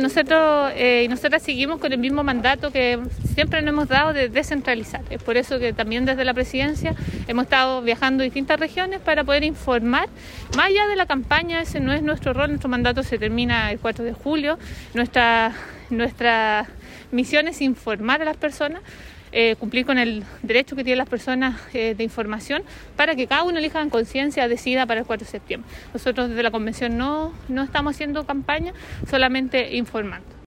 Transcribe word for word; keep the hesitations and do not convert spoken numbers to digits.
nosotros eh, y nosotras seguimos con el mismo mandato que siempre nos hemos dado de descentralizar. Es por eso que también desde la presidencia hemos estado viajando a distintas regiones para poder informar. Más allá de la campaña, ese no es nuestro rol, nuestro mandato se termina el cuatro de julio. Nuestra, nuestra misión es informar a las personas, Eh, cumplir con el derecho que tienen las personas eh, de información para que cada uno elija en conciencia, decida para el cuatro de septiembre. Nosotros desde la convención no, no estamos haciendo campaña, solamente informando.